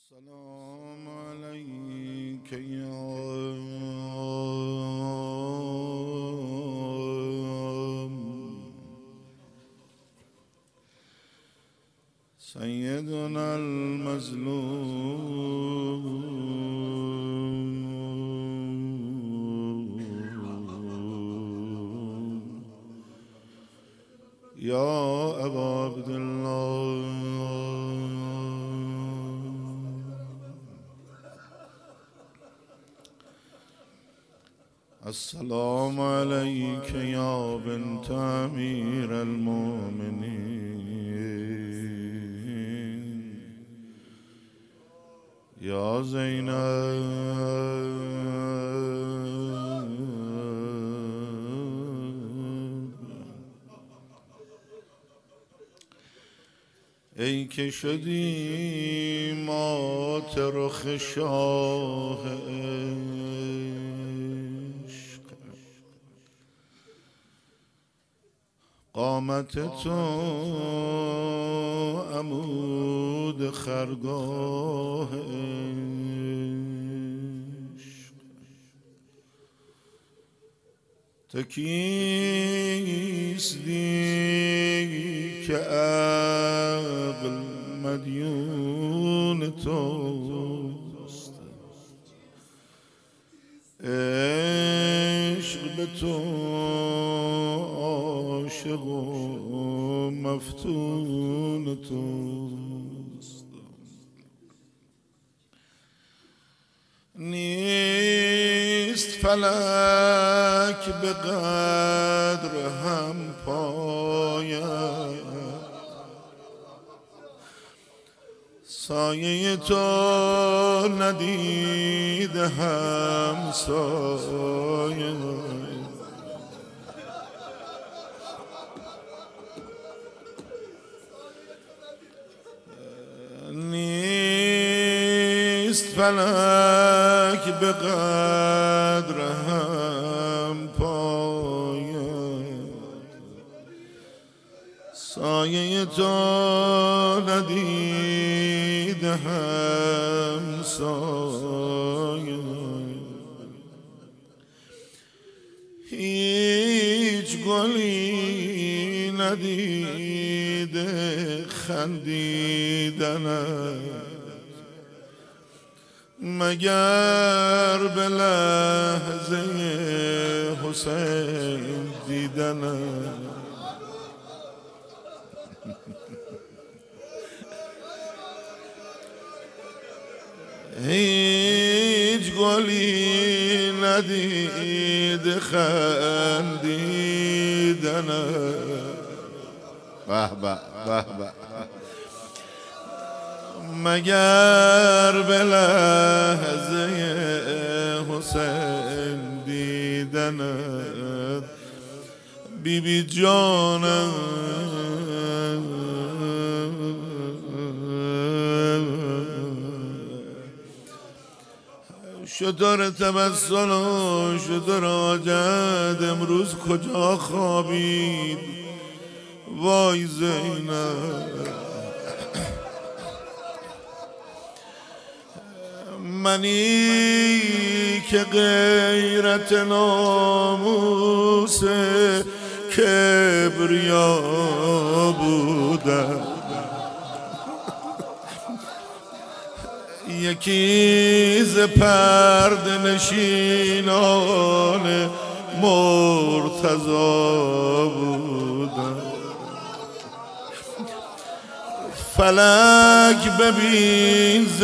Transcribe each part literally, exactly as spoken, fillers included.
السلام عليك يا سيدنا المظلوم يا أبا عبد الله السلام عليك يا بنت أمير المؤمنين يا زينب ای که شدی مات رخ شاه قامت تو عمود خرگاه عشق تکیستی که عقل مدیون توست عشق به تو عاشق و مفتون توست نیست فلک به قدر هم پاید سایه تو ندید هم سایه نیست فلک به قدر هم پاید سایه تو ندید هم سایه هیچ گلی ندیده خندیدنت مگر به لحظه حسین دیدنت هیچ گلی ندید خندیدنت به به به به مگر به لحظه حسین دیدنت بی بی جانم شتر تبسل و شتر حاجت امروز کجا خوابید وای زینب منی که غیرت ناموس کبریا بودم یکی ز پرده نشینان مرتضی بودم فلک ببین ز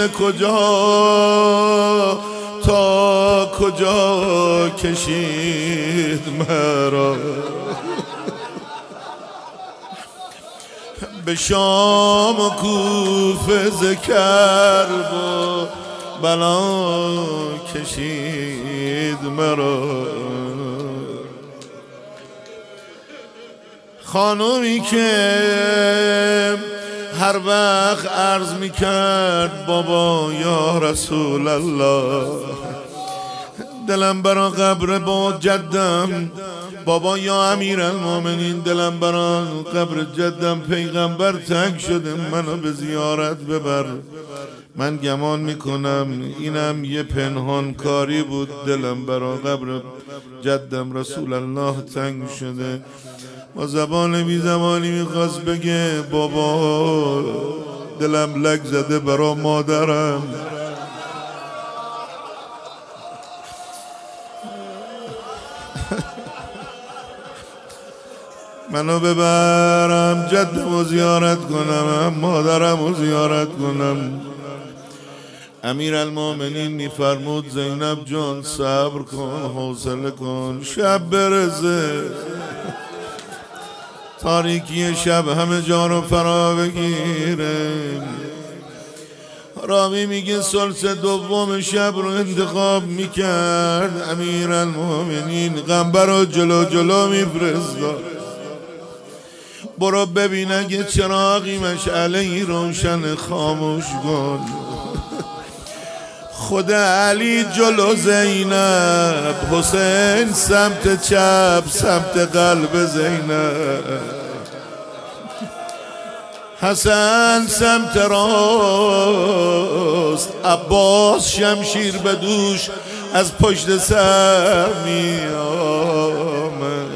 کجا تا کجا کشید مرا به شام و کوفه ز کرب و بلا کشید مرا خانومی که هر وقت عرض میکرد بابا یا رسول الله دلم برا قبر با جدم بابا یا امیرالمومنین دلم برا قبر جدم پیغمبر تنگ شده منو به زیارت ببر من گمان میکنم اینم یه پنهان کاری بود، دلم برا قبر جدم رسول الله تنگ شده. با زبان بی زبانی میخواست بگه بابا دلم لگ زده برا مادرم، منو ببرم جدمو زیارت کنم، مادرمو زیارت کنم. امیر المومنین میفرمود زینب جان صبر کن، حوصله کن، شب برسه، تاریکی شب همه جا رو فرا بگیره. راوی میگه ثلث دوم شب رو انتخاب میکرد امیر المومنین، غنبر رو جلو جلو میفرستاد، برو ببین اگه چراغی مشعله‌ای روشن خاموش کن. خود علی جلو زینب، حسین سمت چپ سمت قلب زینب، حسن سمت راست، عباس شمشیر به دوش از پشت سر می آمد.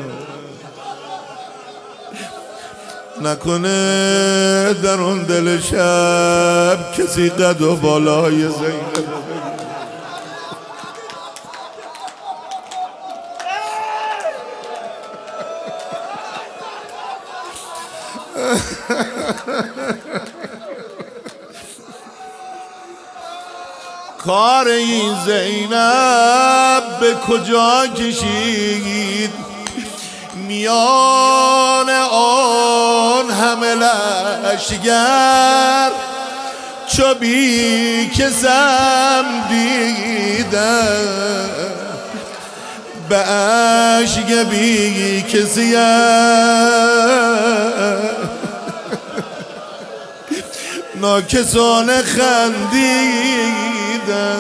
نکنه در اون دل شب کسی قد و بالای زینب. کار این زینب به کجا کشید، میان آن همه لشگر چو بی کسم دیدم، به عشق بی کسیم ناکسانه خندیدم.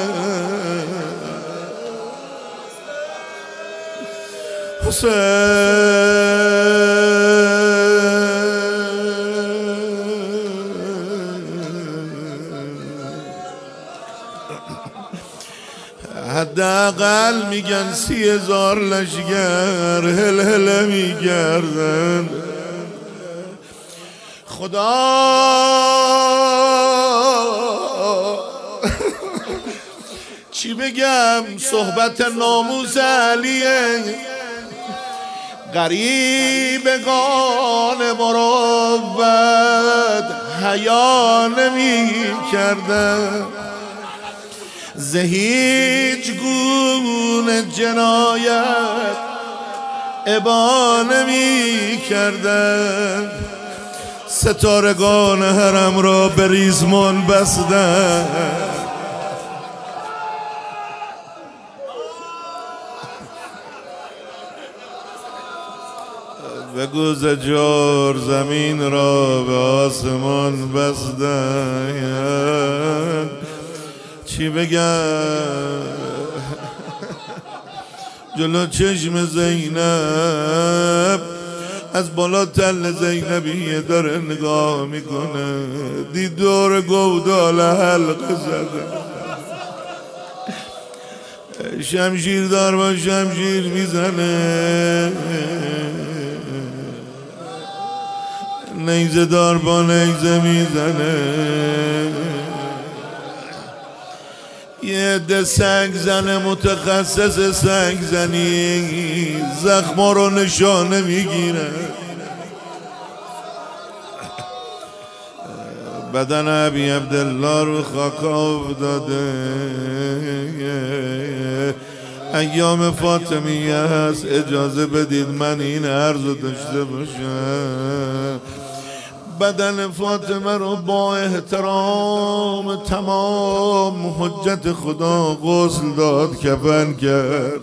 حداقل میگن سی هزار لشگر هل هل میگردن. خدا چی بگم، صحبت ناموس علیه، غریبگان مروت حیا نمی کردن، ز هیچ گونه جنایت ابا نمی کردن، ستارگان حرم را به ریزمان بستن. بگو زجار زمین را به آسمان بستن. چی بگم جلو چشم زینب، از بالا تل زینبیه داره نگاه میکنه، دید دور گودال حلقه زده، شمشیر دار با شمشیر میزنه، نیزه دار با نیزه میزنه، یه عده سنگ زنه متخصص سنگ زنی زخما رو نشانه میگیره. بدن ابی عبدالله رو خاک افتاده، ایام فاطمیه هست، اجازه بدید من این عرض رو داشته باشم. بدن فاطمه رو با احترام تمام حجت خدا غسل داد، کفن کرد،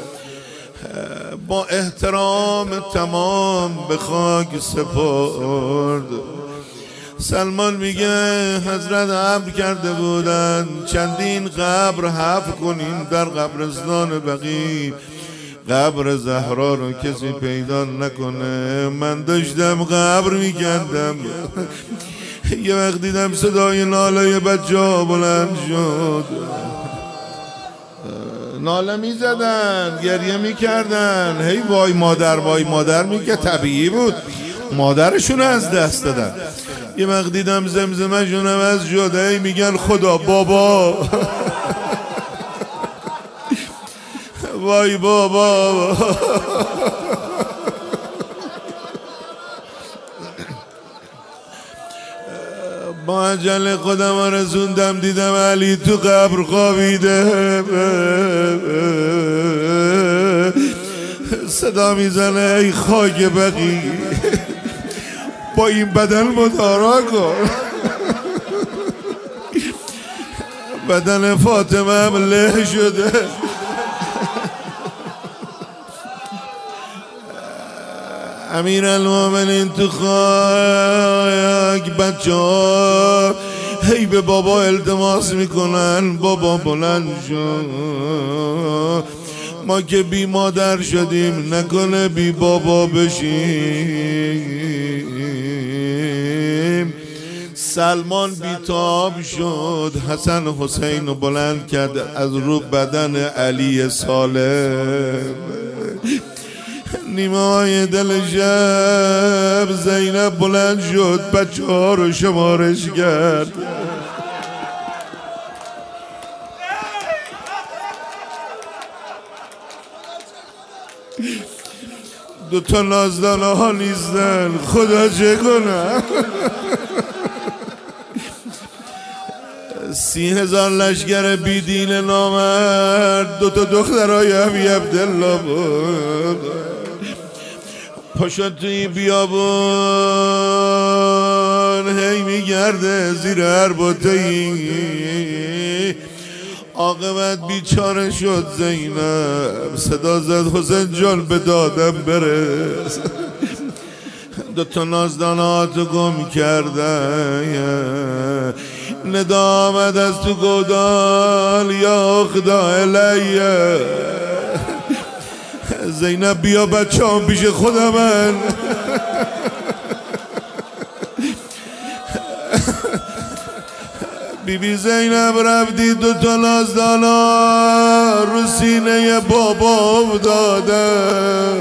با احترام تمام به خاک سپرد. سلمان میگه حضرت امر کرده بودن چندین قبر حفر کنین در قبرستان بقیع، قبر زهرا رو کسی پیدا نکنه. من داشتم قبر میکندم، یه وقت دیدم صدای ناله بچه ها بلند شد، ناله می زدن، گریه می کردن، هی وای مادر وای مادر می که طبیعی بود، مادرشون از دست دادن. یه وقت دیدم زمزمه‌شون عوض شده، هی میگن خدا بابا وای بابا. با عجل خودم رسوندم، دیدم علی تو قبر خوابیده، صدا میزنه ای خاک بقی با این بدن مدارا کن. بدن فاطمه هم له شده. امیر المومنین تو خاک، بچه ها هی به بابا التماس میکنن بابا بلند شو، ما که بی مادر شدیم نکنه بی بابا بشیم. سلمان بیتاب شد، حسن حسین رو بلند کرد از رو بدن علی سالم. نیمه های دل شب زینب بلند شد، بچه ها رو شمارش کرد. دوتا نازدانه ها نیستن، خدا چه کنه. سی هزار لشگر بی دین نامرد، دوتا دخترای ابی عبدالله بود. پاشد توی بیابون هی میگرده زیر هر بطهی، عاقبت بیچاره شد زینب، صدا زد حسین جان به دادم برس. دوتا نازداناتو گم کردن، ندا آمد از تو گودال یا خدا الیه، زینب بیا بچه هم پیش خودم من. بی بی زینب رفتی دوتا نازدانا رو سینه بابا افتادن.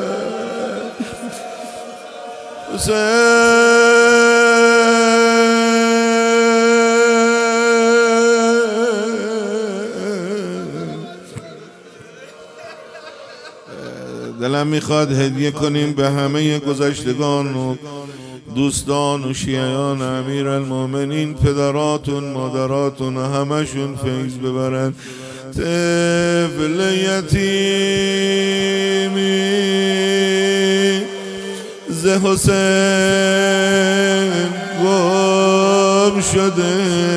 دلم میخواد هدیه کنیم به همه گذشتگان و دوستان و شیعان امیر المومنین، پدراتون مادراتون همشون فیض ببرن. طفل یتیمی ز حسین گم شده،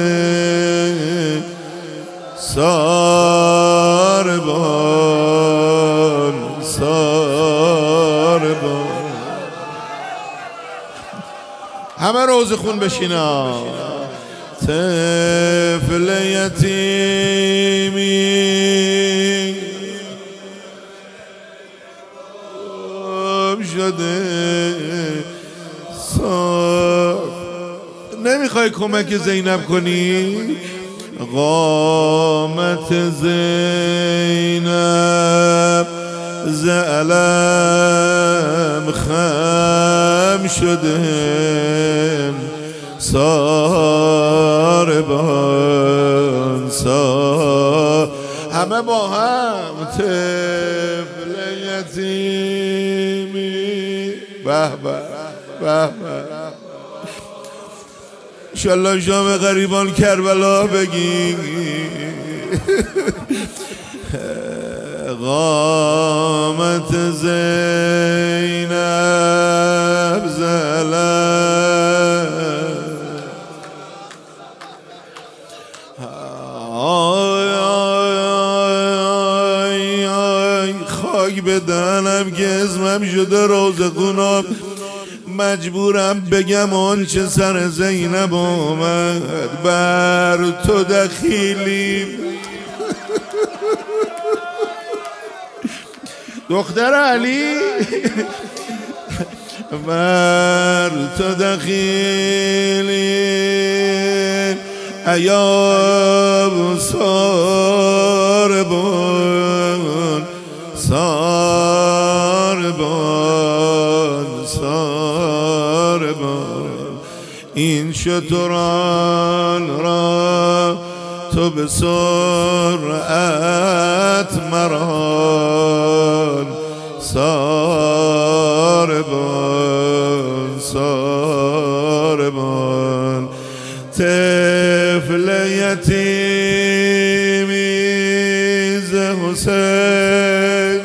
ساربان ساربان. همه روز خون بشینا. طفل یتیمی گم شده، سار. نمیخوای کمک زینب کنی؟ قامت زینب ز علم خم شده، ساربان سار. همه با هم. طفل یتیمی به به به به. انشالله شام غریبان کربلا بگی. قامت زینب زلم، آی آی آی آی خاک بدنم که اسمم شده روزخونم، مجبورم بگم آن چه سر زینب آمد، بر تو دخیلیم. دختر علی بر تو دخیلی ایاب ساربان ساربان ساربان این شتران را تو به سرعت مران ساربان ساربان طفل یتیمی ز حسین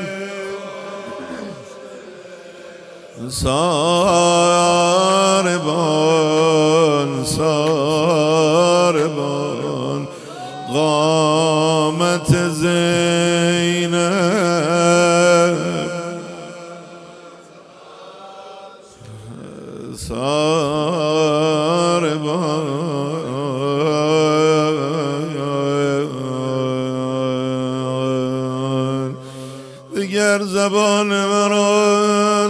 ساربان ساربان قامت زینب ساربان دیگر زبان مرا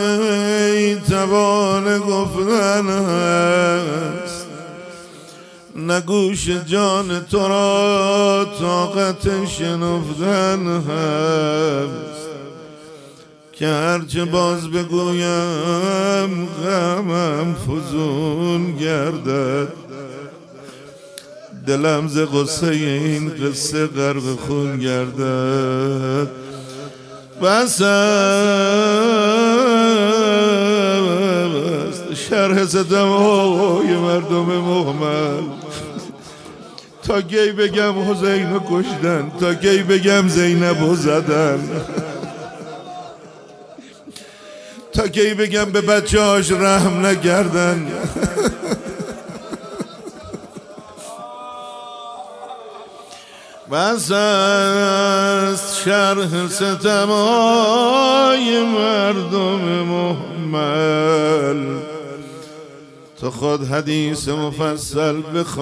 نمیتوان گفتن هست نه گوش جان تو را طاقت شنفتن هست که هرچه باز بگویم غمم فزون گردد دلم ز غصه این قصه غرق خون گردد بس است شرح ستم‌های مردم مهمل تا کی بگم حسین کشتن تا کی بگم زینب زدن تا کی بگم به بچه هاش رحم نکردن بس است شرح ستم‌های مردم مهمل تو خود حدیث مفصل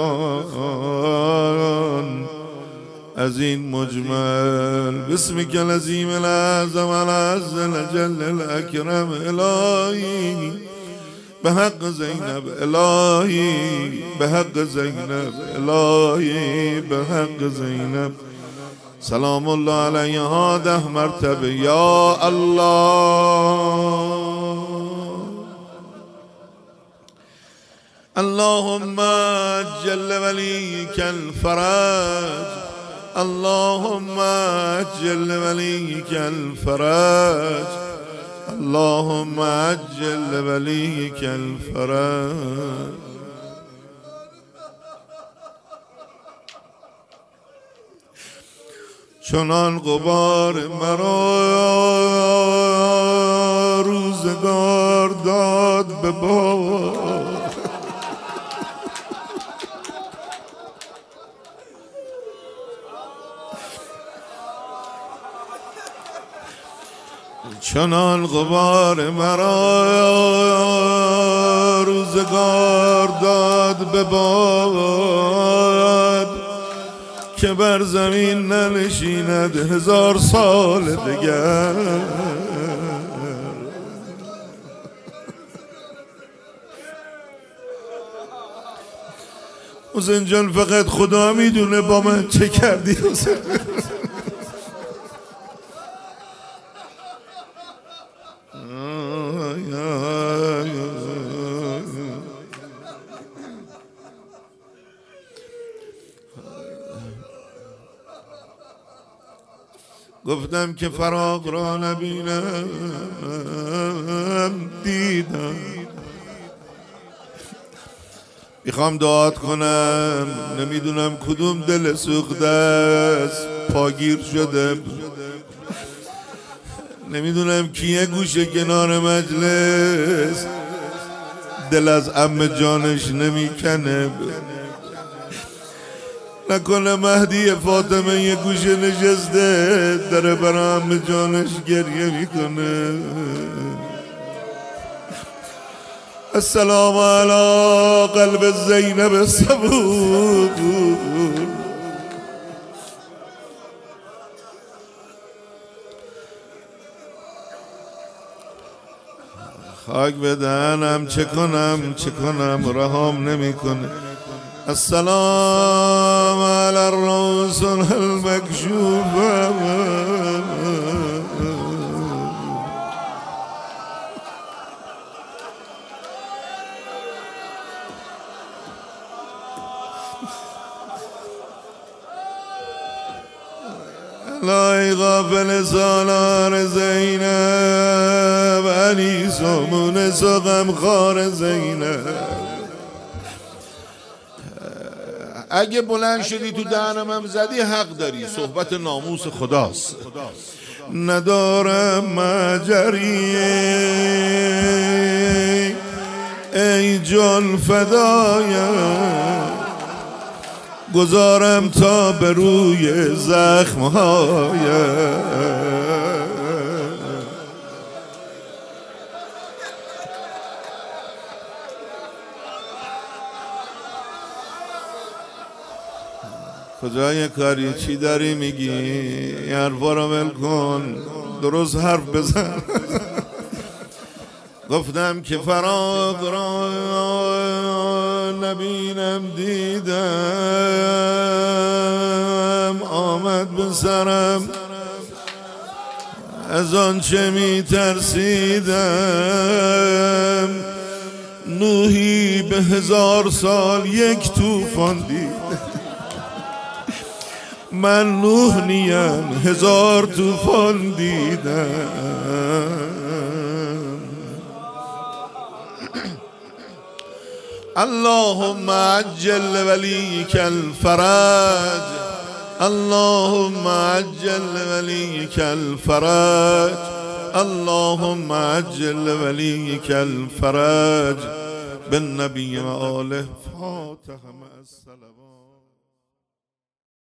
بخوان از این مجمل بسمك العظیم العظم العز الجل الاکرم الهی به حق زینب الهی به حق زینب الهی به حق زینب سلام الله علیها ده مرتبه یا الله اللهم جل وليك الفرج اللهم عجل وليك الفرج اللهم عجل وليك الفرج چنان غبار مرا روزگار داد به باد چنان غبار مرا روزگار داد به باد که بر زمین ننشیند هزار سال دیگر حسین جان فقط خدا میدونه با من چه کردی حسین گفتم که فراق را نبینم دیدم میخوام دعات کنم نمیدونم کدوم دل سوخته است پاگیر شده نمیدونم کیه گوشه کنار مجلس دل از عم جانش نمیکنه نکنه مهدی فاطمه یه گوشه نشسته داره برای عم جانش گریه میکنه السلام علی قلب زینب صبور خاک بدنم چه کنم چه کنم رهام نمیکنه. السلام علی الرسول المکشوفه. لای غافل سالار زینب علی سمون سقم خار زینب. اگه بلند شدی تو دهنم هم زدی حق داری، صحبت ناموس خداست. ندارم مجری ای جان فدایم، گذارم تا به روی زخمهایم. کجای کاری چی داری میگی؟ این حرفا رو ول کن، درست حرف بزن. گفتم که فراق را نبینم دیدم، آمد به سرم از آنچه می ترسیدم. نوحی به هزار سال یک طوفان دید، من نوح نیم هزار طوفان دیدم. اللهم عجل وليك الفرج، اللهم عجل وليك الفرج، اللهم عجل وليك الفرج بالنبي وآله. فاتح مع السلام.